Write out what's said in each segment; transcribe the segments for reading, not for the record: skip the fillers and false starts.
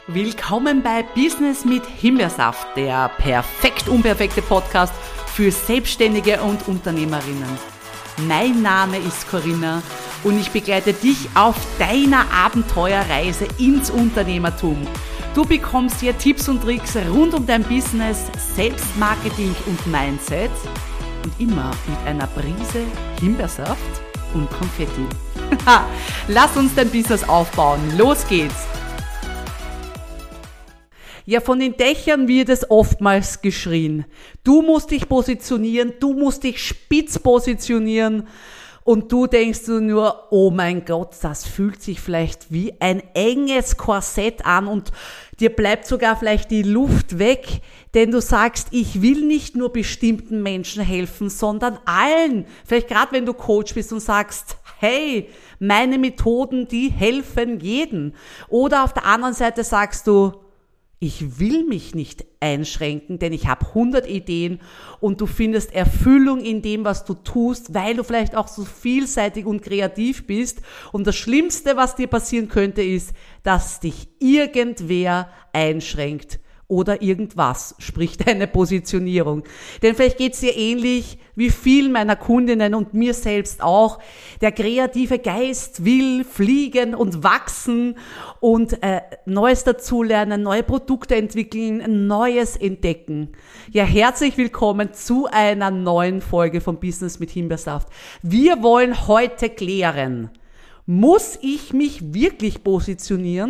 Willkommen bei Business mit Himbeersaft, der perfekt unperfekte Podcast für Selbstständige und Unternehmerinnen. Mein Name ist Corinna und ich begleite dich auf deiner Abenteuerreise ins Unternehmertum. Du bekommst hier Tipps und Tricks rund um dein Business, Selbstmarketing und Mindset und immer mit einer Prise Himbeersaft und Konfetti. Lass uns dein Business aufbauen. Los geht's! Ja, von den Dächern wird es oftmals geschrien. Du musst dich positionieren, du musst dich spitz positionieren und du denkst nur, oh mein Gott, das fühlt sich vielleicht wie ein enges Korsett an und dir bleibt sogar vielleicht die Luft weg, denn du sagst, ich will nicht nur bestimmten Menschen helfen, sondern allen. Vielleicht gerade wenn du Coach bist und sagst, hey, meine Methoden, die helfen jedem. Oder auf der anderen Seite sagst du, ich will mich nicht einschränken, denn ich habe 100 Ideen und du findest Erfüllung in dem, was du tust, weil du vielleicht auch so vielseitig und kreativ bist. Und das Schlimmste, was dir passieren könnte, ist, dass dich irgendwer einschränkt oder irgendwas, sprich deine Positionierung. Denn vielleicht geht's dir ähnlich wie vielen meiner Kundinnen und mir selbst auch. Der kreative Geist will fliegen und wachsen und Neues dazulernen, neue Produkte entwickeln, Neues entdecken. Ja, herzlich willkommen zu einer neuen Folge von Business mit Himbeersaft. Wir wollen heute klären, muss ich mich wirklich positionieren?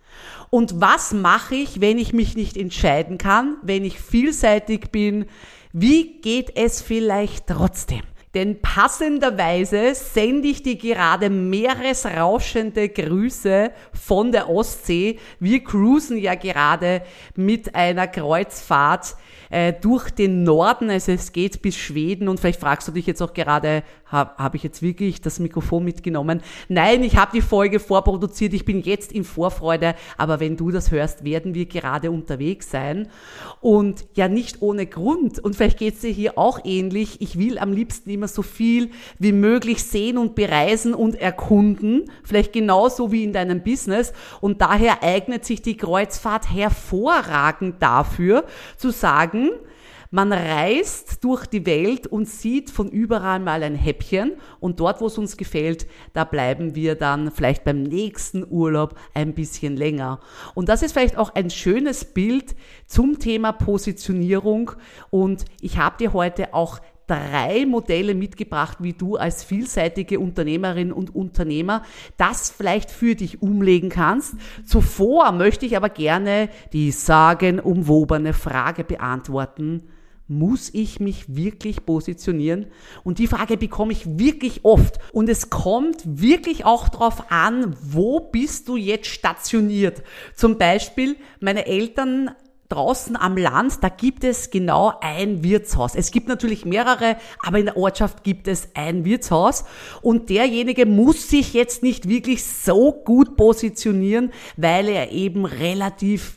Und was mache ich, wenn ich mich nicht entscheiden kann, wenn ich vielseitig bin? Wie geht es vielleicht trotzdem? Denn passenderweise sende ich dir gerade meeresrauschende Grüße von der Ostsee. Wir cruisen ja gerade mit einer Kreuzfahrt durch den Norden, also es geht bis Schweden und vielleicht fragst du dich jetzt auch gerade, habe ich jetzt wirklich das Mikrofon mitgenommen? Nein, ich habe die Folge vorproduziert, ich bin jetzt in Vorfreude, aber wenn du das hörst, werden wir gerade unterwegs sein und ja nicht ohne Grund und vielleicht geht es dir hier auch ähnlich, ich will am liebsten immer so viel wie möglich sehen und bereisen und erkunden, vielleicht genauso wie in deinem Business und daher eignet sich die Kreuzfahrt hervorragend dafür, zu sagen, man reist durch die Welt und sieht von überall mal ein Häppchen und dort, wo es uns gefällt, da bleiben wir dann vielleicht beim nächsten Urlaub ein bisschen länger. Und das ist vielleicht auch ein schönes Bild zum Thema Positionierung und ich habe dir heute auch 3 Modelle mitgebracht, wie du als vielseitige Unternehmerin und Unternehmer das vielleicht für dich umlegen kannst. Zuvor möchte ich aber gerne die sagenumwobene Frage beantworten. Muss ich mich wirklich positionieren? Und die Frage bekomme ich wirklich oft. Und es kommt wirklich auch darauf an, wo bist du jetzt stationiert? Zum Beispiel meine Eltern draußen am Land, da gibt es genau ein Wirtshaus. Es gibt natürlich mehrere, aber in der Ortschaft gibt es ein Wirtshaus und derjenige muss sich jetzt nicht wirklich so gut positionieren, weil er eben relativ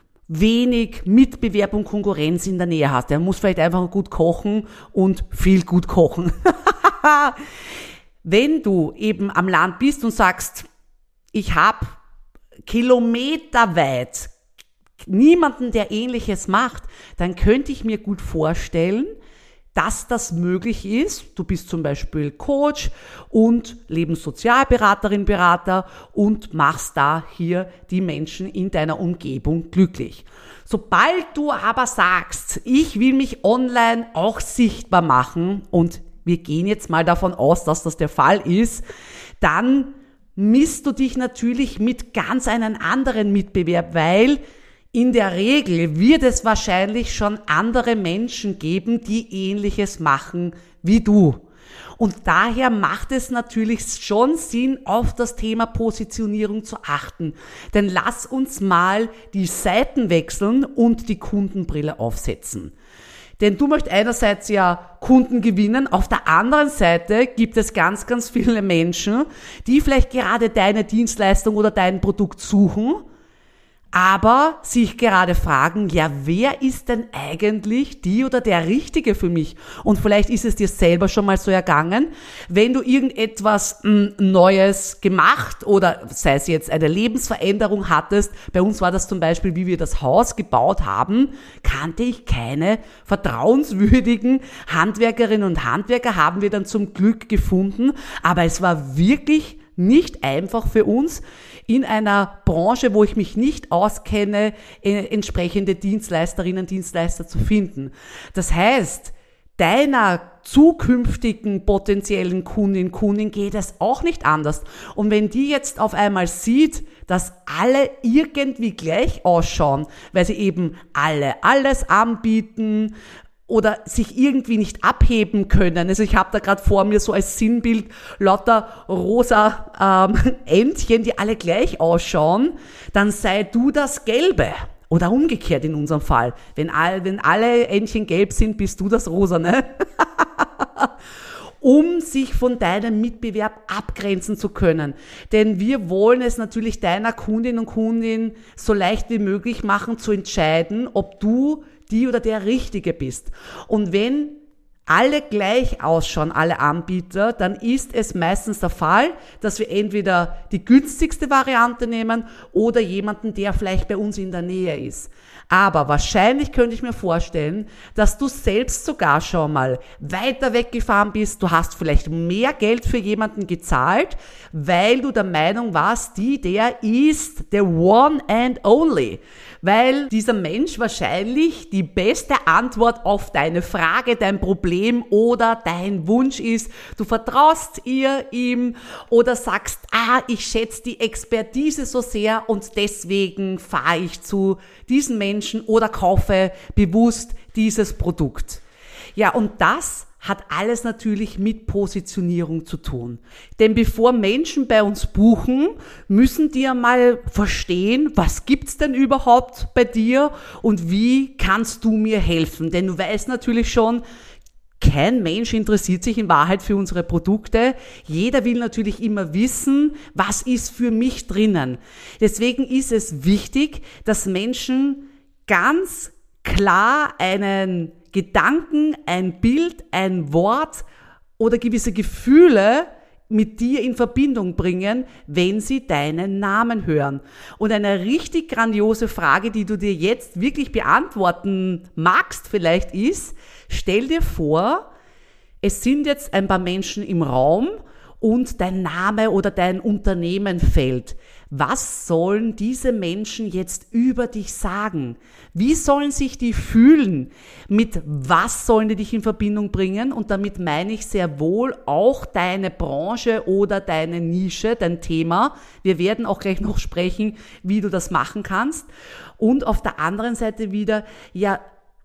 wenig Mitbewerb und Konkurrenz in der Nähe hat. Er muss vielleicht einfach gut kochen und viel gut kochen. Wenn du eben am Land bist und sagst, ich habe kilometerweit niemanden, der Ähnliches macht, dann könnte ich mir gut vorstellen, dass das möglich ist. Du bist zum Beispiel Coach und Lebenssozialberaterin, Berater und machst da hier die Menschen in deiner Umgebung glücklich. Sobald du aber sagst, ich will mich online auch sichtbar machen und wir gehen jetzt mal davon aus, dass das der Fall ist, dann misst du dich natürlich mit ganz einem anderen Mitbewerb, weil in der Regel wird es wahrscheinlich schon andere Menschen geben, die Ähnliches machen wie du. Und daher macht es natürlich schon Sinn, auf das Thema Positionierung zu achten. Denn lass uns mal die Seiten wechseln und die Kundenbrille aufsetzen. Denn du möchtest einerseits ja Kunden gewinnen, auf der anderen Seite gibt es ganz, ganz viele Menschen, die vielleicht gerade deine Dienstleistung oder dein Produkt suchen, aber sich gerade fragen, ja, wer ist denn eigentlich die oder der Richtige für mich? Und vielleicht ist es dir selber schon mal so ergangen, wenn du irgendetwas Neues gemacht oder sei es jetzt eine Lebensveränderung hattest. Bei uns war das zum Beispiel, wie wir das Haus gebaut haben, kannte ich keine vertrauenswürdigen Handwerkerinnen und Handwerker, haben wir dann zum Glück gefunden. Aber es war wirklich nicht einfach für uns, in einer Branche, wo ich mich nicht auskenne, entsprechende Dienstleisterinnen, Dienstleister zu finden. Das heißt, deiner zukünftigen potenziellen Kundin geht es auch nicht anders. Und wenn die jetzt auf einmal sieht, dass alle irgendwie gleich ausschauen, weil sie eben alle alles anbieten, oder sich irgendwie nicht abheben können. Also ich habe da gerade vor mir so als Sinnbild lauter rosa Entchen, die alle gleich ausschauen, dann sei du das Gelbe. Oder umgekehrt in unserem Fall. Wenn alle Entchen gelb sind, bist du das Rosa, ne? Um sich von deinem Mitbewerb abgrenzen zu können. Denn wir wollen es natürlich deiner Kundin und Kundin so leicht wie möglich machen, zu entscheiden, ob du die oder der Richtige bist. Und wenn alle gleich ausschauen, alle Anbieter, dann ist es meistens der Fall, dass wir entweder die günstigste Variante nehmen oder jemanden, der vielleicht bei uns in der Nähe ist. Aber wahrscheinlich könnte ich mir vorstellen, dass du selbst sogar schon mal weiter weggefahren bist. Du hast vielleicht mehr Geld für jemanden gezahlt, weil du der Meinung warst, der ist the one and only. Weil dieser Mensch wahrscheinlich die beste Antwort auf deine Frage, dein Problem oder dein Wunsch ist. Du vertraust ihm oder sagst, ich schätze die Expertise so sehr und deswegen fahre ich zu diesem Menschen oder kaufe bewusst dieses Produkt. Ja, und das hat alles natürlich mit Positionierung zu tun. Denn bevor Menschen bei uns buchen, müssen die einmal verstehen, was gibt's denn überhaupt bei dir und wie kannst du mir helfen? Denn du weißt natürlich schon, kein Mensch interessiert sich in Wahrheit für unsere Produkte. Jeder will natürlich immer wissen, was ist für mich drinnen. Deswegen ist es wichtig, dass Menschen ganz klar einen Gedanken, ein Bild, ein Wort oder gewisse Gefühle mit dir in Verbindung bringen, wenn sie deinen Namen hören. Und eine richtig grandiose Frage, die du dir jetzt wirklich beantworten magst vielleicht ist, stell dir vor, es sind jetzt ein paar Menschen im Raum und dein Name oder dein Unternehmen fällt. Was sollen diese Menschen jetzt über dich sagen? Wie sollen sich die fühlen? Mit was sollen die dich in Verbindung bringen? Und damit meine ich sehr wohl auch deine Branche oder deine Nische, dein Thema. Wir werden auch gleich noch sprechen, wie du das machen kannst. Und auf der anderen Seite wieder, ja,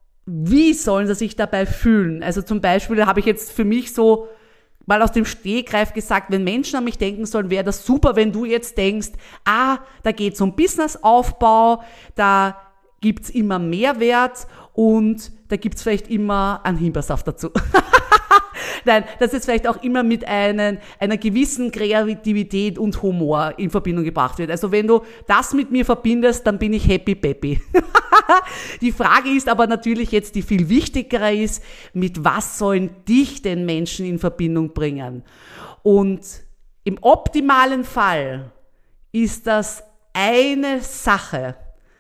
wie sollen sie sich dabei fühlen? Also zum Beispiel habe ich jetzt für mich so mal aus dem Stegreif gesagt, wenn Menschen an mich denken sollen, wäre das super, wenn du jetzt denkst, da geht es um Businessaufbau, da gibt's immer Mehrwert und da gibt's vielleicht immer einen Himbeersaft dazu. Nein, dass es vielleicht auch immer mit einer gewissen Kreativität und Humor in Verbindung gebracht wird. Also wenn du das mit mir verbindest, dann bin ich happy peppy. Die Frage ist aber natürlich jetzt, die viel wichtigere ist, mit was sollen dich denn Menschen in Verbindung bringen? Und im optimalen Fall ist das eine Sache,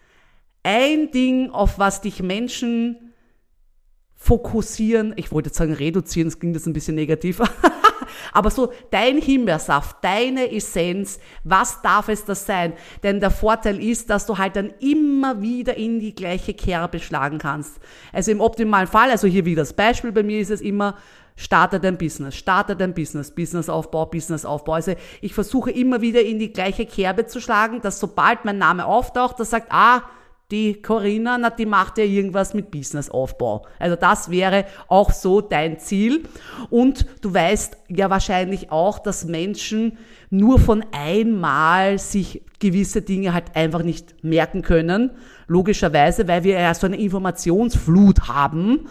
ein Ding, auf was dich Menschen fokussieren, ich wollte jetzt sagen reduzieren, das klingt jetzt ein bisschen negativ, aber so dein Himbeersaft, deine Essenz, was darf es das sein? Denn der Vorteil ist, dass du halt dann immer wieder in die gleiche Kerbe schlagen kannst. Also im optimalen Fall, also hier wieder das Beispiel, bei mir ist es immer, starte dein Business, Businessaufbau. Also ich versuche immer wieder in die gleiche Kerbe zu schlagen, dass sobald mein Name auftaucht, das sagt, die Corinna, die macht ja irgendwas mit Businessaufbau. Also das wäre auch so dein Ziel. Und du weißt ja wahrscheinlich auch, dass Menschen nur von einmal sich gewisse Dinge halt einfach nicht merken können. Logischerweise, weil wir ja so eine Informationsflut haben.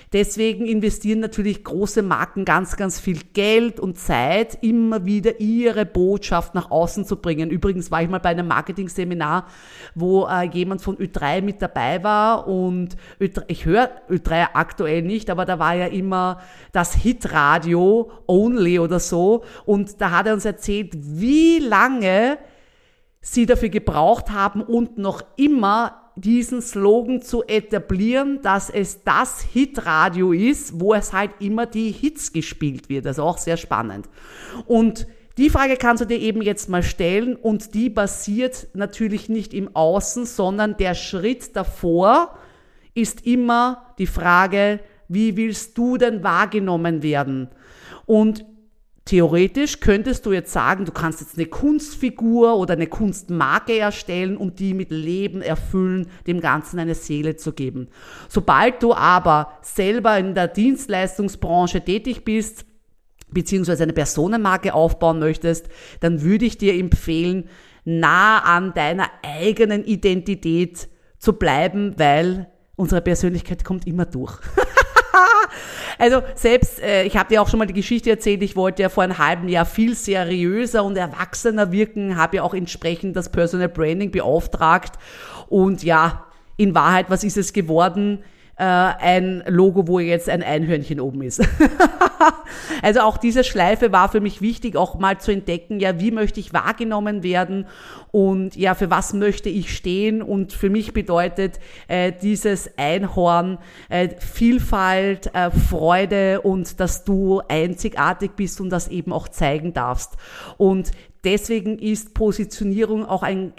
Deswegen investieren natürlich große Marken ganz, ganz viel Geld und Zeit, immer wieder ihre Botschaft nach außen zu bringen. Übrigens war ich mal bei einem Marketing-Seminar, wo jemand von Ö3 mit dabei war und ich höre Ö3 aktuell nicht, aber da war ja immer das Hitradio Only oder so und da hat er uns erzählt, wie lange sie dafür gebraucht haben und noch immer diesen Slogan zu etablieren, dass es das Hitradio ist, wo es halt immer die Hits gespielt wird. Also auch sehr spannend. Und die Frage kannst du dir eben jetzt mal stellen und die basiert natürlich nicht im Außen, sondern der Schritt davor ist immer die Frage, wie willst du denn wahrgenommen werden? Und theoretisch könntest du jetzt sagen, du kannst jetzt eine Kunstfigur oder eine Kunstmarke erstellen und die mit Leben erfüllen, dem Ganzen eine Seele zu geben. Sobald du aber selber in der Dienstleistungsbranche tätig bist, beziehungsweise eine Personenmarke aufbauen möchtest, dann würde ich dir empfehlen, nah an deiner eigenen Identität zu bleiben, weil unsere Persönlichkeit kommt immer durch. Also selbst, ich habe dir auch schon mal die Geschichte erzählt, ich wollte ja vor einem halben Jahr viel seriöser und erwachsener wirken, habe ja auch entsprechend das Personal Branding beauftragt und ja, in Wahrheit, was ist es geworden? Ein Logo, wo jetzt ein Einhörnchen oben ist. Also auch diese Schleife war für mich wichtig, auch mal zu entdecken, ja, wie möchte ich wahrgenommen werden und ja, für was möchte ich stehen und für mich bedeutet dieses Einhorn Vielfalt, Freude und dass du einzigartig bist und das eben auch zeigen darfst. Und deswegen ist Positionierung auch ein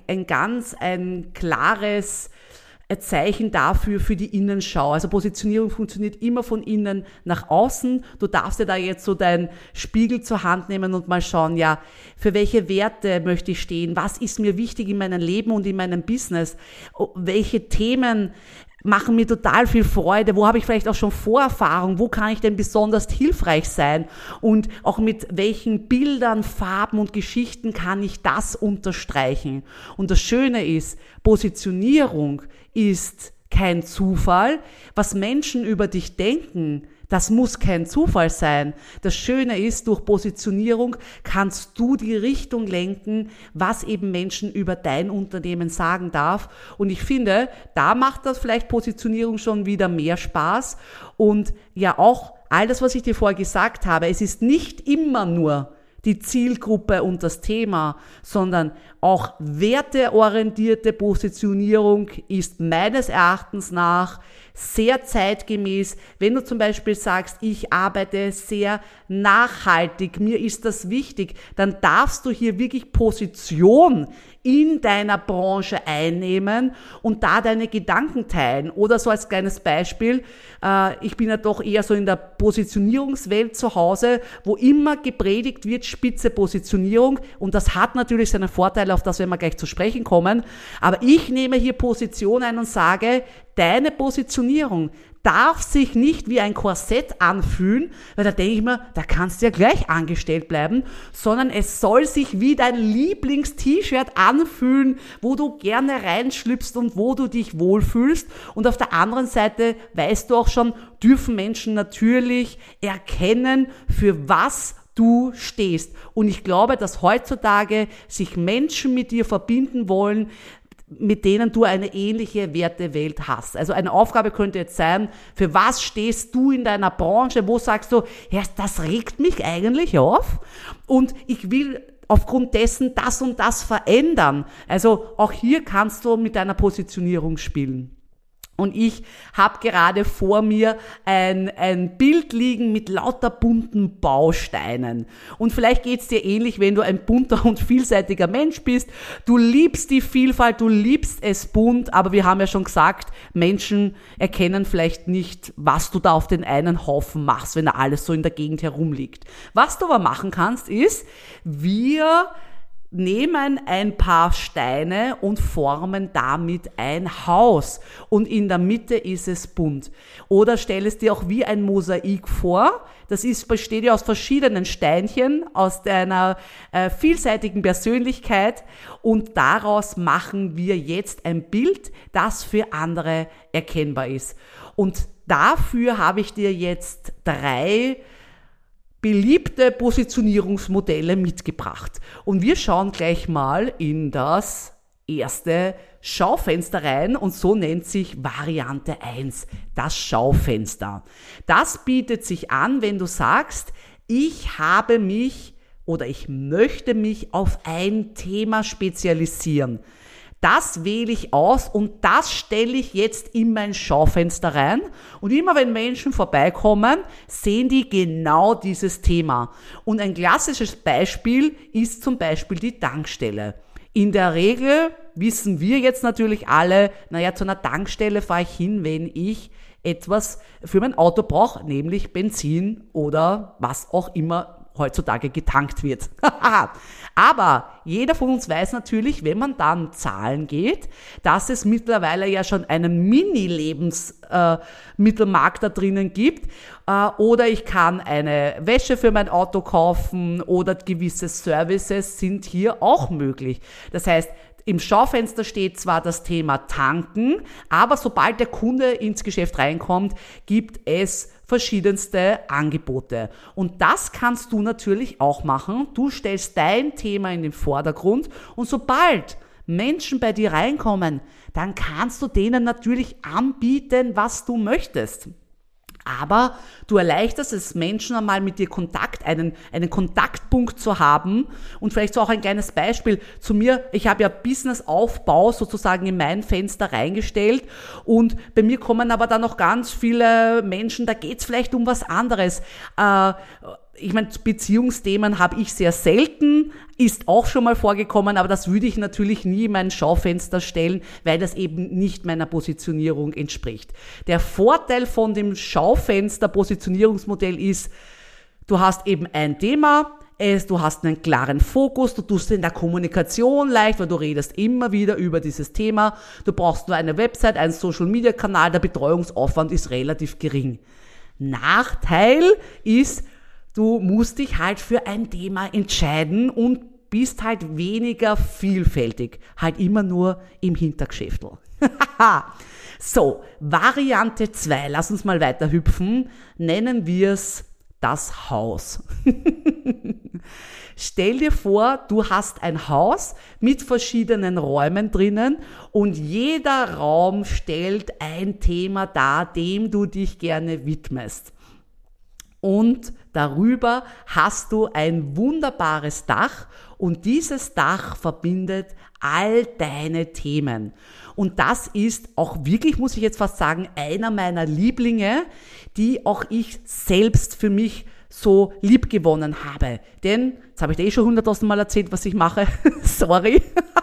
klares Zeichen dafür für die Innenschau. Also Positionierung funktioniert immer von innen nach außen. Du darfst dir da jetzt so deinen Spiegel zur Hand nehmen und mal schauen, ja, für welche Werte möchte ich stehen? Was ist mir wichtig in meinem Leben und in meinem Business? Welche Themen machen mir total viel Freude? Wo habe ich vielleicht auch schon Vorerfahrung? Wo kann ich denn besonders hilfreich sein? Und auch mit welchen Bildern, Farben und Geschichten kann ich das unterstreichen? Und das Schöne ist, Positionierung ist kein Zufall. Was Menschen über dich denken, das muss kein Zufall sein. Das Schöne ist, durch Positionierung kannst du die Richtung lenken, was eben Menschen über dein Unternehmen sagen darf. Und ich finde, da macht das vielleicht Positionierung schon wieder mehr Spaß. Und ja, auch all das, was ich dir vorher gesagt habe, es ist nicht immer nur die Zielgruppe und das Thema, sondern auch werteorientierte Positionierung ist meines Erachtens nach sehr zeitgemäß. Wenn du zum Beispiel sagst, ich arbeite sehr nachhaltig, mir ist das wichtig, dann darfst du hier wirklich Position in deiner Branche einnehmen und da deine Gedanken teilen. Oder so als kleines Beispiel, ich bin ja doch eher so in der Positionierungswelt zu Hause, wo immer gepredigt wird, spitze Positionierung, und das hat natürlich seine Vorteile, auf das werden wir gleich zu sprechen kommen, aber ich nehme hier Position ein und sage, deine Positionierung darf sich nicht wie ein Korsett anfühlen, weil da denke ich mir, da kannst du ja gleich angestellt bleiben, sondern es soll sich wie dein Lieblings-T-Shirt anfühlen, wo du gerne reinschlüpfst und wo du dich wohlfühlst. Und auf der anderen Seite, weißt du auch schon, dürfen Menschen natürlich erkennen, für was du stehst. Und ich glaube, dass heutzutage sich Menschen mit dir verbinden wollen, mit denen du eine ähnliche Wertewelt hast. Also eine Aufgabe könnte jetzt sein, für was stehst du in deiner Branche? Wo sagst du, ja, das regt mich eigentlich auf und ich will aufgrund dessen das und das verändern. Also auch hier kannst du mit deiner Positionierung spielen. Und ich habe gerade vor mir ein Bild liegen mit lauter bunten Bausteinen. Und vielleicht geht's dir ähnlich, wenn du ein bunter und vielseitiger Mensch bist. Du liebst die Vielfalt, du liebst es bunt, aber wir haben ja schon gesagt, Menschen erkennen vielleicht nicht, was du da auf den einen Haufen machst, wenn da alles so in der Gegend herumliegt. Was du aber machen kannst, ist, wir nehmen ein paar Steine und formen damit ein Haus. Und in der Mitte ist es bunt. Oder stell es dir auch wie ein Mosaik vor. Das besteht ja aus verschiedenen Steinchen, aus deiner vielseitigen Persönlichkeit. Und daraus machen wir jetzt ein Bild, das für andere erkennbar ist. Und dafür habe ich dir jetzt 3 beliebte Positionierungsmodelle mitgebracht. Und wir schauen gleich mal in das erste Schaufenster rein und so nennt sich Variante 1, das Schaufenster. Das bietet sich an, wenn du sagst, ich habe mich oder ich möchte mich auf ein Thema spezialisieren. Das wähle ich aus und das stelle ich jetzt in mein Schaufenster rein. Und immer wenn Menschen vorbeikommen, sehen die genau dieses Thema. Und ein klassisches Beispiel ist zum Beispiel die Tankstelle. In der Regel wissen wir jetzt natürlich alle, zu einer Tankstelle fahre ich hin, wenn ich etwas für mein Auto brauche, nämlich Benzin oder was auch immer heutzutage getankt wird. Aber jeder von uns weiß natürlich, wenn man dann zahlen geht, dass es mittlerweile ja schon einen Mini-Lebensmittelmarkt da drinnen gibt. Oder ich kann eine Wäsche für mein Auto kaufen oder gewisse Services sind hier auch möglich. Das heißt, im Schaufenster steht zwar das Thema Tanken, aber sobald der Kunde ins Geschäft reinkommt, gibt es verschiedenste Angebote. Und das kannst du natürlich auch machen. Du stellst dein Thema in den Vordergrund und sobald Menschen bei dir reinkommen, dann kannst du denen natürlich anbieten, was du möchtest. Aber du erleichterst es Menschen einmal mit dir Kontakt, einen Kontaktpunkt zu haben und vielleicht so auch ein kleines Beispiel zu mir. Ich habe ja Businessaufbau sozusagen in mein Fenster reingestellt und bei mir kommen aber dann noch ganz viele Menschen, da geht's vielleicht um was anderes. Ich meine, Beziehungsthemen habe ich sehr selten, ist auch schon mal vorgekommen, aber das würde ich natürlich nie in mein Schaufenster stellen, weil das eben nicht meiner Positionierung entspricht. Der Vorteil von dem Schaufenster-Positionierungsmodell ist, du hast eben ein Thema, du hast einen klaren Fokus, du tust in der Kommunikation leicht, weil du redest immer wieder über dieses Thema, du brauchst nur eine Website, einen Social-Media-Kanal, der Betreuungsaufwand ist relativ gering. Nachteil ist, du musst dich halt für ein Thema entscheiden und bist halt weniger vielfältig. Halt immer nur im Hintergeschäftl. So, Variante 2. Lass uns mal weiter hüpfen. Nennen wir es das Haus. Stell dir vor, du hast ein Haus mit verschiedenen Räumen drinnen und jeder Raum stellt ein Thema dar, dem du dich gerne widmest. Und darüber hast du ein wunderbares Dach und dieses Dach verbindet all deine Themen. Und das ist auch wirklich, muss ich jetzt fast sagen, einer meiner Lieblinge, die auch ich selbst für mich so lieb gewonnen habe. Denn, jetzt habe ich dir schon 100.000 Mal erzählt, was ich mache. Sorry.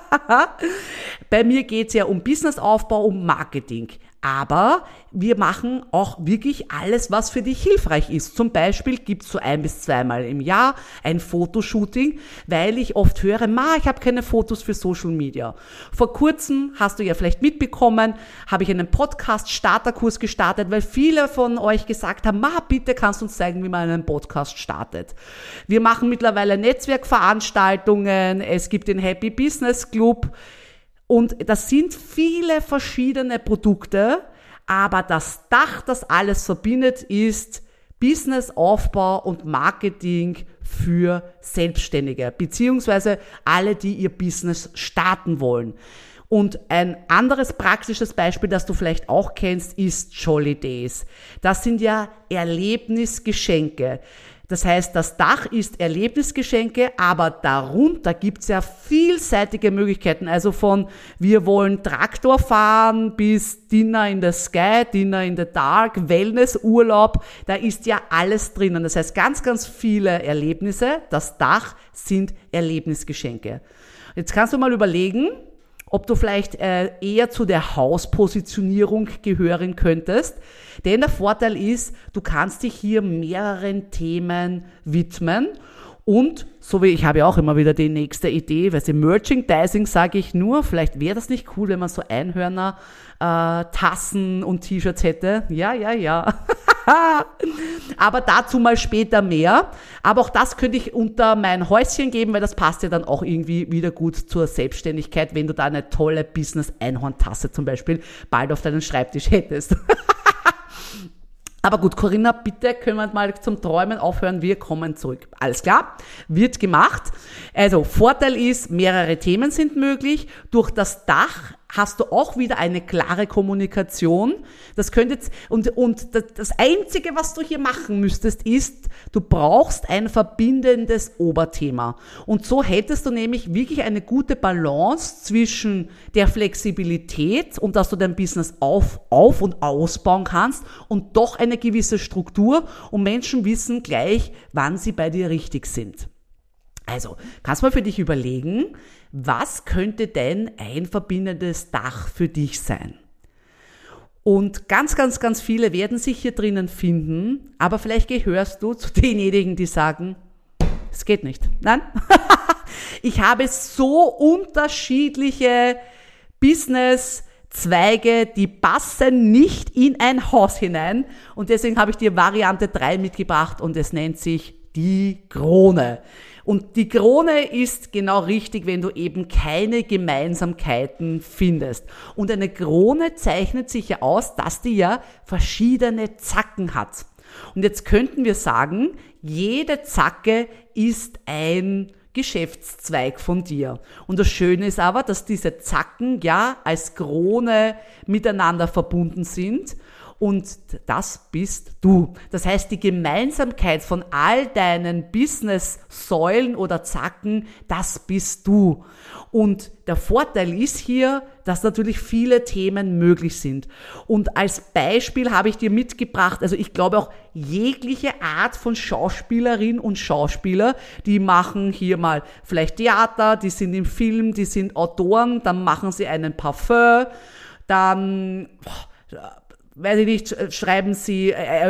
Bei mir geht es ja um Businessaufbau, um Marketing. Aber wir machen auch wirklich alles, was für dich hilfreich ist. Zum Beispiel gibt es so 1 bis 2 Mal im Jahr ein Fotoshooting, weil ich oft höre, ich habe keine Fotos für Social Media. Vor kurzem, hast du ja vielleicht mitbekommen, habe ich einen Podcast-Starterkurs gestartet, weil viele von euch gesagt haben, bitte kannst du uns zeigen, wie man einen Podcast startet. Wir machen mittlerweile Netzwerkveranstaltungen, es gibt den Happy Business Club, und das sind viele verschiedene Produkte, aber das Dach, das alles verbindet, ist Businessaufbau und Marketing für Selbstständige, beziehungsweise alle, die ihr Business starten wollen. Und ein anderes praktisches Beispiel, das du vielleicht auch kennst, ist Jolly Days. Das sind ja Erlebnisgeschenke. Das heißt, das Dach ist Erlebnisgeschenke, aber darunter gibt's ja vielseitige Möglichkeiten. Also von wir wollen Traktor fahren bis Dinner in the Sky, Dinner in the Dark, Wellnessurlaub. Da ist ja alles drinnen. Das heißt, ganz, ganz viele Erlebnisse. Das Dach sind Erlebnisgeschenke. Jetzt kannst du mal überlegen, ob du vielleicht eher zu der Hauspositionierung gehören könntest. Denn der Vorteil ist, du kannst dich hier mehreren Themen widmen. Und so wie ich habe ja auch immer wieder die nächste Idee, weil Merchandising sage ich nur, vielleicht wäre das nicht cool, wenn man so Einhörner, Tassen und T-Shirts hätte. Ja. Aber dazu mal später mehr. Aber auch das könnte ich unter mein Häuschen geben, weil das passt ja dann auch irgendwie wieder gut zur Selbstständigkeit, wenn du da eine tolle Business-Einhorn-Tasse zum Beispiel bald auf deinem Schreibtisch hättest. Aber gut, Corinna, bitte können wir mal zum Träumen aufhören, wir kommen zurück. Alles klar, wird gemacht. Also Vorteil ist, mehrere Themen sind möglich. Durch das Dach hast du auch wieder eine klare Kommunikation. Das könnte jetzt, und das Einzige, was du hier machen müsstest, ist, du brauchst ein verbindendes Oberthema. Und so hättest du nämlich wirklich eine gute Balance zwischen der Flexibilität und dass du dein Business auf und ausbauen kannst und doch eine gewisse Struktur, und Menschen wissen gleich, wann sie bei dir richtig sind. Also, kannst du mal für dich überlegen, was könnte denn ein verbindendes Dach für dich sein? Und ganz, ganz, ganz viele werden sich hier drinnen finden, aber vielleicht gehörst du zu denjenigen, die sagen, es geht nicht. Nein? Ich habe so unterschiedliche Business-Zweige, die passen nicht in ein Haus hinein, und deswegen habe ich dir Variante 3 mitgebracht und es nennt sich die Krone. Und die Krone ist genau richtig, wenn du eben keine Gemeinsamkeiten findest. Und eine Krone zeichnet sich ja aus, dass die ja verschiedene Zacken hat. Und jetzt könnten wir sagen, jede Zacke ist ein Geschäftszweig von dir. Und das Schöne ist aber, dass diese Zacken ja als Krone miteinander verbunden sind. Und das bist du. Das heißt, die Gemeinsamkeit von all deinen Business-Säulen oder Zacken, das bist du. Und der Vorteil ist hier, dass natürlich viele Themen möglich sind. Und als Beispiel habe ich dir mitgebracht, also ich glaube auch jegliche Art von Schauspielerin und Schauspieler, die machen hier mal vielleicht Theater, die sind im Film, die sind Autoren, dann machen sie einen Parfum, dann weiß ich nicht, schreiben sie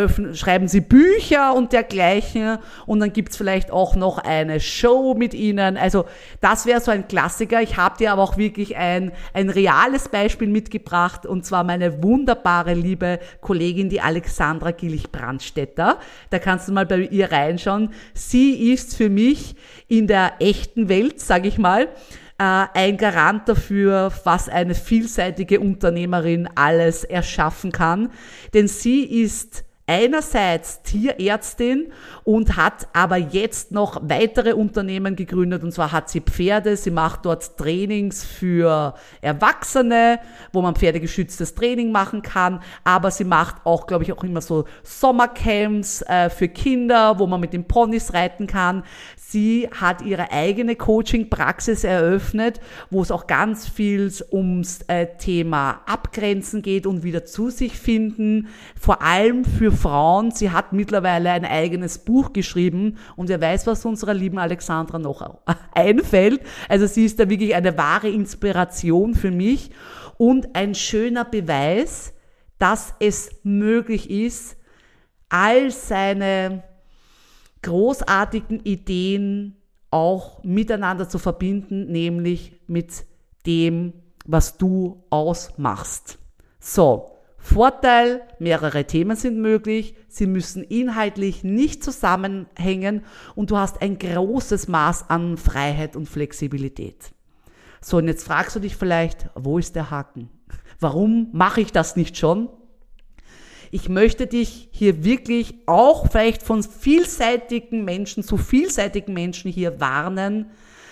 Bücher und dergleichen, und dann gibt's vielleicht auch noch eine Show mit ihnen. Also das wäre so ein Klassiker. Ich habe dir aber auch wirklich ein reales Beispiel mitgebracht, und zwar meine wunderbare, liebe Kollegin, die Alexandra Gillich-Brandstätter. Da kannst du mal bei ihr reinschauen. Sie ist für mich in der echten Welt, sage ich mal, ein Garant dafür, was eine vielseitige Unternehmerin alles erschaffen kann. Denn sie ist einerseits Tierärztin und hat aber jetzt noch weitere Unternehmen gegründet, und zwar hat sie Pferde, sie macht dort Trainings für Erwachsene, wo man pferdegeschütztes Training machen kann, aber sie macht auch, glaube ich, auch immer so Sommercamps für Kinder, wo man mit den Ponys reiten kann. Sie hat ihre eigene Coaching-Praxis eröffnet, wo es auch ganz viel ums Thema Abgrenzen geht und wieder zu sich finden, vor allem für Frauen. Sie hat mittlerweile ein eigenes Buch geschrieben, und wer weiß, was unserer lieben Alexandra noch einfällt. Also sie ist da wirklich eine wahre Inspiration für mich und ein schöner Beweis, dass es möglich ist, all seine großartigen Ideen auch miteinander zu verbinden, nämlich mit dem, was du ausmachst. So, Vorteil, mehrere Themen sind möglich, sie müssen inhaltlich nicht zusammenhängen, und du hast ein großes Maß an Freiheit und Flexibilität. So, und jetzt fragst du dich vielleicht, wo ist der Haken? Warum mache ich das nicht schon? Ich möchte dich hier wirklich auch vielleicht von vielseitigen Menschen zu vielseitigen Menschen hier warnen.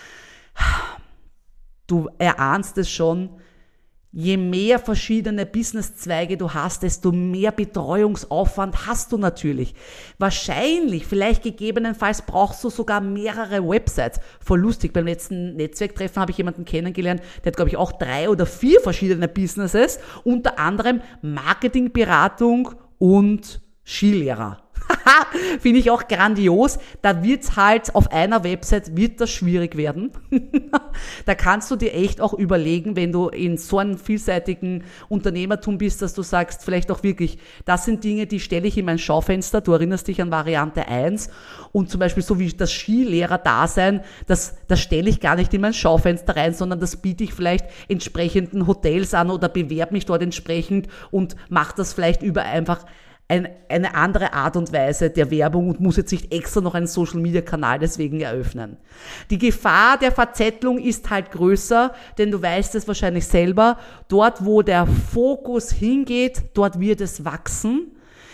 Du erahnst es schon. Je mehr verschiedene Businesszweige du hast, desto mehr Betreuungsaufwand hast du natürlich. Wahrscheinlich, vielleicht gegebenenfalls brauchst du sogar mehrere Websites. Voll lustig, beim letzten Netzwerktreffen habe ich jemanden kennengelernt, der hat, glaube ich, auch 3 oder 4 verschiedene Businesses, unter anderem Marketingberatung und Skilehrer. Finde ich auch grandios. Da wird's halt auf einer Website, wird das schwierig werden. Da kannst du dir echt auch überlegen, wenn du in so einem vielseitigen Unternehmertum bist, dass du sagst, vielleicht auch wirklich, das sind Dinge, die stelle ich in mein Schaufenster. Du erinnerst dich an Variante 1, und zum Beispiel so wie das Skilehrer-Dasein, das stelle ich gar nicht in mein Schaufenster rein, sondern das biete ich vielleicht entsprechenden Hotels an oder bewerbe mich dort entsprechend und mache das vielleicht über einfach eine andere Art und Weise der Werbung und muss jetzt nicht extra noch einen Social-Media-Kanal deswegen eröffnen. Die Gefahr der Verzettlung ist halt größer, denn du weißt es wahrscheinlich selber, dort wo der Fokus hingeht, dort wird es wachsen.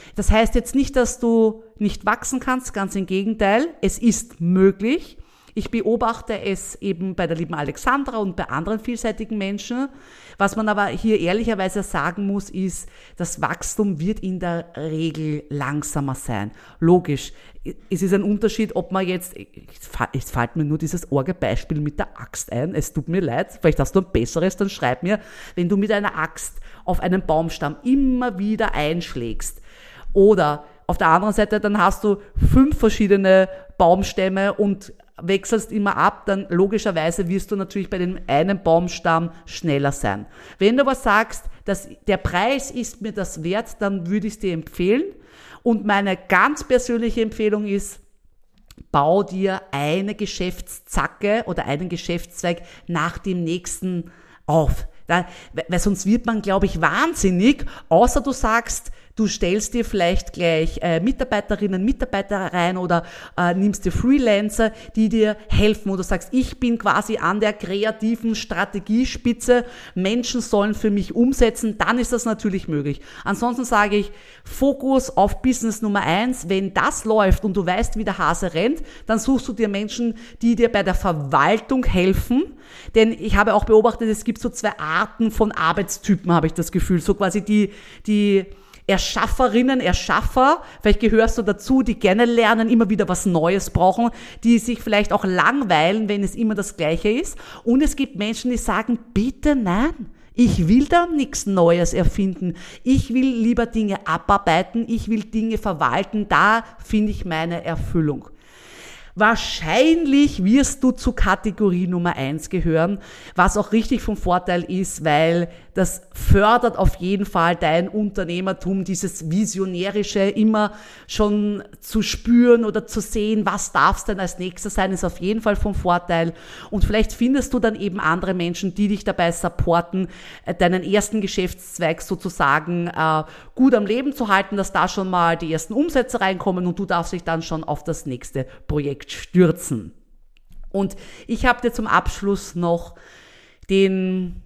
Das heißt jetzt nicht, dass du nicht wachsen kannst, ganz im Gegenteil, es ist möglich. Ich beobachte es eben bei der lieben Alexandra und bei anderen vielseitigen Menschen. Was man aber hier ehrlicherweise sagen muss, ist, das Wachstum wird in der Regel langsamer sein. Logisch. Es ist ein Unterschied, ob man jetzt, es fällt mir nur dieses Orge-Beispiel mit der Axt ein, es tut mir leid, vielleicht hast du ein besseres, dann schreib mir, wenn du mit einer Axt auf einen Baumstamm immer wieder einschlägst oder auf der anderen Seite, dann hast du 5 verschiedene Baumstämme und wechselst immer ab, dann logischerweise wirst du natürlich bei dem einen Baumstamm schneller sein. Wenn du aber sagst, dass der Preis ist mir das wert, dann würde ich es dir empfehlen. Und meine ganz persönliche Empfehlung ist, bau dir eine Geschäftszacke oder einen Geschäftszweig nach dem nächsten auf. Weil sonst wird man, glaube ich, wahnsinnig, außer du sagst, du stellst dir vielleicht gleich Mitarbeiterinnen, Mitarbeiter rein oder nimmst dir Freelancer, die dir helfen. Oder sagst, ich bin quasi an der kreativen Strategiespitze, Menschen sollen für mich umsetzen, dann ist das natürlich möglich. Ansonsten sage ich, Fokus auf Business Nummer 1. Wenn das läuft und du weißt, wie der Hase rennt, dann suchst du dir Menschen, die dir bei der Verwaltung helfen. Denn ich habe auch beobachtet, es gibt so 2 Arten von Arbeitstypen, habe ich das Gefühl. So quasi die Erschafferinnen, Erschaffer, vielleicht gehörst du dazu, die gerne lernen, immer wieder was Neues brauchen, die sich vielleicht auch langweilen, wenn es immer das Gleiche ist. Und es gibt Menschen, die sagen, bitte nein, ich will da nichts Neues erfinden. Ich will lieber Dinge abarbeiten, ich will Dinge verwalten, da finde ich meine Erfüllung. Wahrscheinlich wirst du zu Kategorie Nummer 1 gehören, was auch richtig vom Vorteil ist, weil das fördert auf jeden Fall dein Unternehmertum, dieses Visionärische immer schon zu spüren oder zu sehen, was darf es denn als nächstes sein, ist auf jeden Fall vom Vorteil. Und vielleicht findest du dann eben andere Menschen, die dich dabei supporten, deinen ersten Geschäftszweig sozusagen gut am Leben zu halten, dass da schon mal die ersten Umsätze reinkommen und du darfst dich dann schon auf das nächste Projekt stürzen. Und ich habe dir zum Abschluss noch den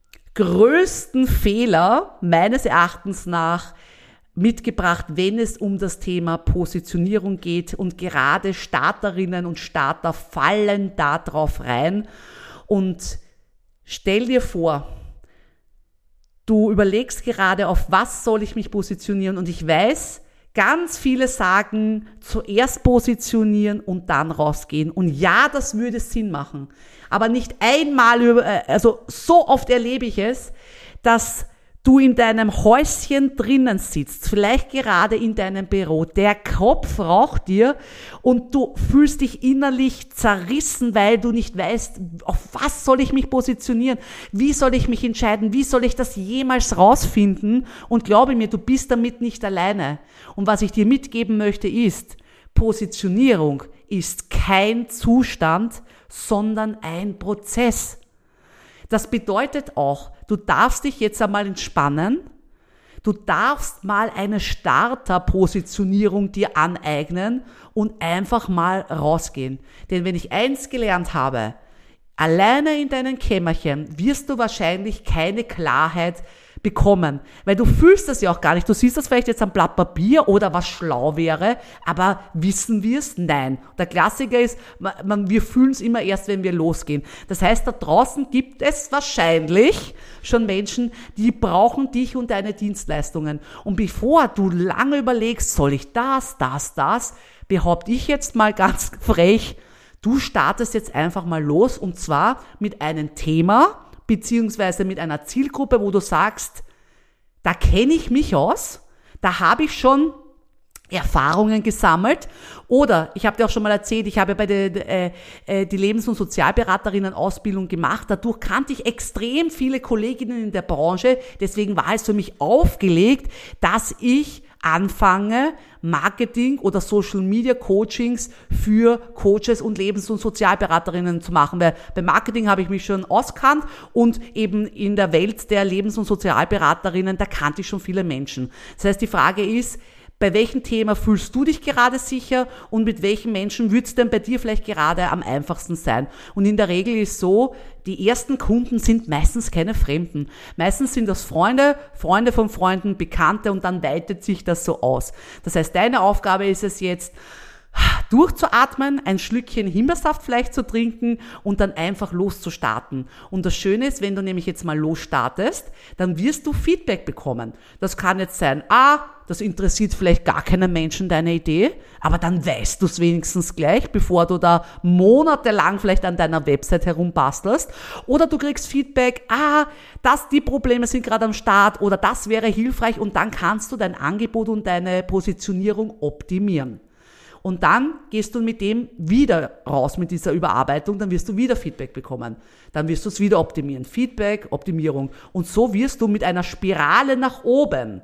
größten Fehler meines Erachtens nach mitgebracht, wenn es um das Thema Positionierung geht, und gerade Starterinnen und Starter fallen da drauf rein. Und stell dir vor, du überlegst gerade, auf was soll ich mich positionieren, und ich weiß, ganz viele sagen, zuerst positionieren und dann rausgehen. Und ja, das würde Sinn machen. Aber nicht einmal, also so oft erlebe ich es, dass du in deinem Häuschen drinnen sitzt, vielleicht gerade in deinem Büro, der Kopf raucht dir und du fühlst dich innerlich zerrissen, weil du nicht weißt, auf was soll ich mich positionieren, wie soll ich mich entscheiden, wie soll ich das jemals rausfinden, und glaube mir, du bist damit nicht alleine. Und was ich dir mitgeben möchte ist, Positionierung ist kein Zustand, sondern ein Prozess. Das bedeutet auch, du darfst dich jetzt einmal entspannen, du darfst mal eine Starterpositionierung dir aneignen und einfach mal rausgehen. Denn wenn ich eins gelernt habe, alleine in deinem Kämmerchen wirst du wahrscheinlich keine Klarheit bekommen, weil du fühlst das ja auch gar nicht. Du siehst das vielleicht jetzt am Blatt Papier oder was schlau wäre, aber wissen wir es? Nein. Der Klassiker ist, wir fühlen es immer erst, wenn wir losgehen. Das heißt, da draußen gibt es wahrscheinlich schon Menschen, die brauchen dich und deine Dienstleistungen. Und bevor du lange überlegst, soll ich das, behaupte ich jetzt mal ganz frech, du startest jetzt einfach mal los, und zwar mit einem Thema, beziehungsweise mit einer Zielgruppe, wo du sagst, da kenne ich mich aus, da habe ich schon Erfahrungen gesammelt, oder ich habe dir auch schon mal erzählt, ich habe bei die Lebens- und Sozialberaterinnen-Ausbildung gemacht, dadurch kannte ich extrem viele Kolleginnen in der Branche, deswegen war es für mich aufgelegt, dass ich anfange, Marketing oder Social Media Coachings für Coaches und Lebens- und Sozialberaterinnen zu machen. Weil beim Marketing habe ich mich schon auskannt, und eben in der Welt der Lebens- und Sozialberaterinnen, da kannte ich schon viele Menschen. Das heißt, die Frage ist, Bei welchem Thema fühlst du dich gerade sicher und mit welchen Menschen wird es denn bei dir vielleicht gerade am einfachsten sein? Und in der Regel ist so, die ersten Kunden sind meistens keine Fremden. Meistens sind das Freunde, Freunde von Freunden, Bekannte und dann weitet sich das so aus. Das heißt, deine Aufgabe ist es jetzt, durchzuatmen, ein Schlückchen Himbeersaft vielleicht zu trinken und dann einfach loszustarten. Und das Schöne ist, wenn du nämlich jetzt mal losstartest, dann wirst du Feedback bekommen. Das kann jetzt sein, das interessiert vielleicht gar keinen Menschen deine Idee, aber dann weißt du es wenigstens gleich, bevor du da monatelang vielleicht an deiner Website herumbastelst. Oder du kriegst Feedback, die Probleme sind gerade am Start oder das wäre hilfreich und dann kannst du dein Angebot und deine Positionierung optimieren. Und dann gehst du mit dem wieder raus, mit dieser Überarbeitung, dann wirst du wieder Feedback bekommen. Dann wirst du es wieder optimieren. Feedback, Optimierung. Und so wirst du mit einer Spirale nach oben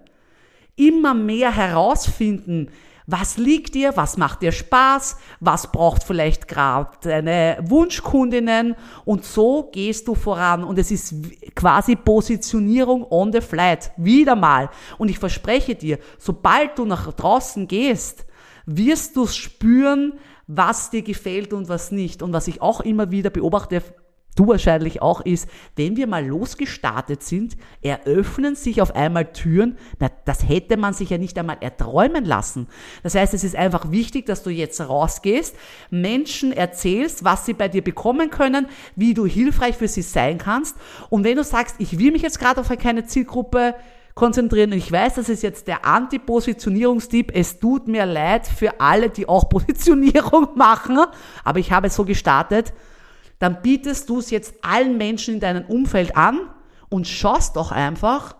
immer mehr herausfinden, was liegt dir, was macht dir Spaß, was braucht vielleicht gerade deine Wunschkundinnen und so gehst du voran und es ist quasi Positionierung on the flight, wieder mal. Und ich verspreche dir, sobald du nach draußen gehst, wirst du spüren, was dir gefällt und was nicht. Und was ich auch immer wieder beobachte, du wahrscheinlich auch, ist, wenn wir mal losgestartet sind, eröffnen sich auf einmal Türen, das hätte man sich ja nicht einmal erträumen lassen. Das heißt, es ist einfach wichtig, dass du jetzt rausgehst, Menschen erzählst, was sie bei dir bekommen können, wie du hilfreich für sie sein kannst. Und wenn du sagst, ich will mich jetzt gerade auf keine Zielgruppe konzentrieren. Und ich weiß, das ist jetzt der Anti-Positionierungstipp. Es tut mir leid für alle, die auch Positionierung machen, aber ich habe so gestartet. Dann bietest du es jetzt allen Menschen in deinem Umfeld an und schaust doch einfach,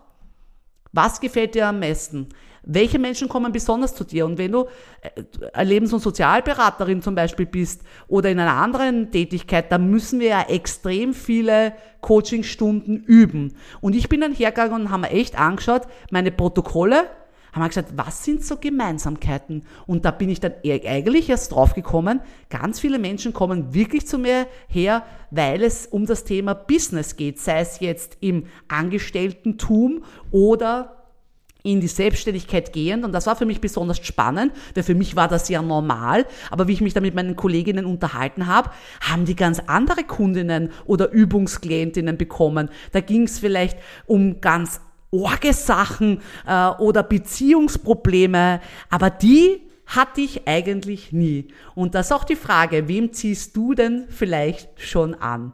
was gefällt dir am besten. Welche Menschen kommen besonders zu dir? Und wenn du Lebens- und Sozialberaterin zum Beispiel bist oder in einer anderen Tätigkeit, dann müssen wir ja extrem viele Coachingstunden üben. Und ich bin dann hergegangen und haben mir echt angeschaut, meine Protokolle, haben wir gesagt, was sind so Gemeinsamkeiten? Und da bin ich dann eigentlich erst drauf gekommen, ganz viele Menschen kommen wirklich zu mir her, weil es um das Thema Business geht, sei es jetzt im Angestelltentum oder in die Selbstständigkeit gehend und das war für mich besonders spannend, weil für mich war das ja normal, aber wie ich mich da mit meinen Kolleginnen unterhalten habe, haben die ganz andere Kundinnen oder Übungsklientinnen bekommen. Da ging es vielleicht um ganz arge Sachen oder Beziehungsprobleme, aber die hatte ich eigentlich nie. Und das ist auch die Frage, wem ziehst du denn vielleicht schon an?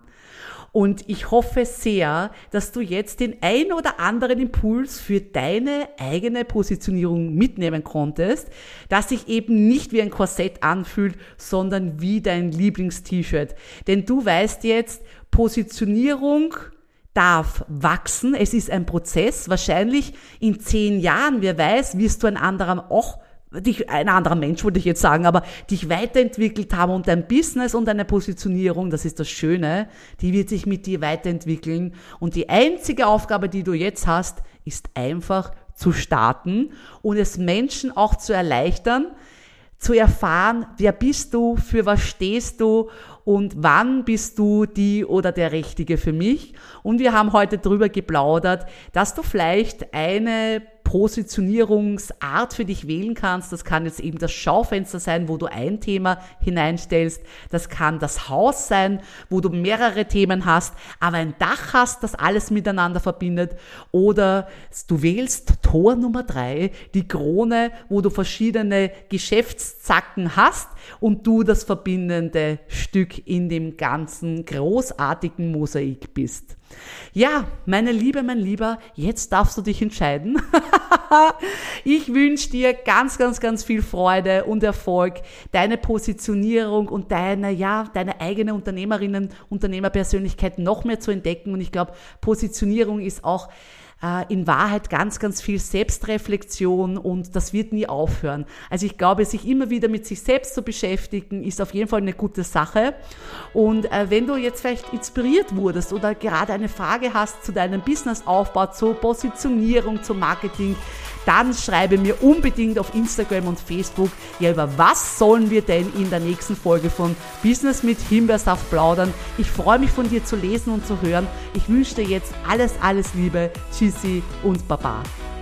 Und ich hoffe sehr, dass du jetzt den ein oder anderen Impuls für deine eigene Positionierung mitnehmen konntest, dass sich eben nicht wie ein Korsett anfühlt, sondern wie dein Lieblings-T-Shirt. Denn du weißt jetzt, Positionierung darf wachsen. Es ist ein Prozess. Wahrscheinlich in 10 Jahren, wer weiß, wirst du ein anderer Mensch, wollte ich jetzt sagen, aber dich weiterentwickelt haben und dein Business und deine Positionierung, das ist das Schöne, die wird sich mit dir weiterentwickeln und die einzige Aufgabe, die du jetzt hast, ist einfach zu starten und es Menschen auch zu erleichtern, zu erfahren, wer bist du, für was stehst du und wann bist du die oder der Richtige für mich. Und wir haben heute drüber geplaudert, dass du vielleicht eine Positionierungsart für dich wählen kannst. Das kann jetzt eben das Schaufenster sein, wo du ein Thema hineinstellst. Das kann das Haus sein, wo du mehrere Themen hast, aber ein Dach hast, das alles miteinander verbindet. Oder du wählst Tor Nummer 3, die Krone, wo du verschiedene Geschäftszacken hast und du das verbindende Stück in dem ganzen großartigen Mosaik bist. Ja, meine Liebe, mein Lieber, jetzt darfst du dich entscheiden. Ich wünsche dir ganz, ganz, ganz viel Freude und Erfolg, deine Positionierung und deine eigene Unternehmerpersönlichkeit noch mehr zu entdecken. Und ich glaube, Positionierung ist auch in Wahrheit ganz, ganz viel Selbstreflexion und das wird nie aufhören. Also ich glaube, sich immer wieder mit sich selbst zu beschäftigen, ist auf jeden Fall eine gute Sache. Und wenn du jetzt vielleicht inspiriert wurdest oder gerade eine Frage hast zu deinem Businessaufbau, zur Positionierung, zum Marketing, dann schreibe mir unbedingt auf Instagram und Facebook, über was sollen wir denn in der nächsten Folge von Business mit Himbeersaft plaudern. Ich freue mich von dir zu lesen und zu hören. Ich wünsche dir jetzt alles, alles Liebe. Tschüssi und Baba.